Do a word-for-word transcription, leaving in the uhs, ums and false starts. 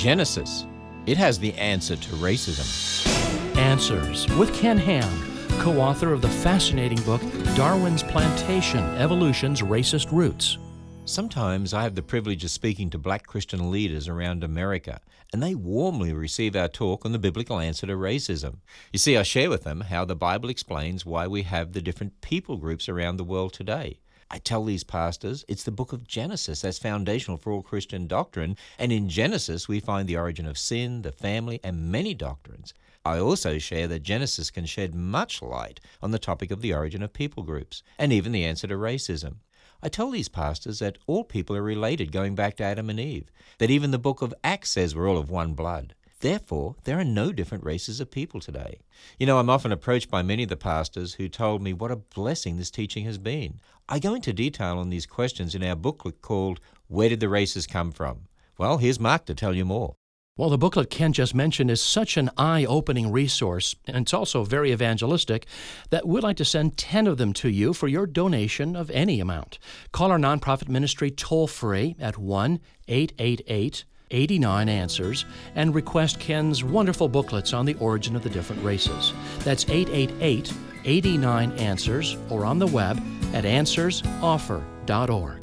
Genesis. It has the answer to racism. Answers with Ken Ham, co-author of the fascinating book Darwin's Plantation, Evolution's Racist Roots. Sometimes I have the privilege of speaking to black Christian leaders around America, and they warmly receive our talk on the biblical answer to racism. You see, I share with them how the Bible explains why we have the different people groups around the world today. I tell these pastors it's the book of Genesis that's foundational for all Christian doctrine, and in Genesis we find the origin of sin, the family, and many doctrines. I also share that Genesis can shed much light on the topic of the origin of people groups, and even the answer to racism. I tell these pastors that all people are related going back to Adam and Eve, that even the book of Acts says we're all of one blood. Therefore, there are no different races of people today. You know, I'm often approached by many of the pastors who told me what a blessing this teaching has been. I go into detail on these questions in our booklet called Where Did the Races Come From? Well, here's Mark to tell you more. Well, the booklet Ken just mentioned is such an eye-opening resource, and it's also very evangelistic, that we'd like to send ten of them to you for your donation of any amount. Call our nonprofit ministry toll-free at one eight eight eight, eight nine, answers and request Ken's wonderful booklets on the origin of the different races. That's eight eight eight, eight nine, answers, or on the web at answers offer dot org.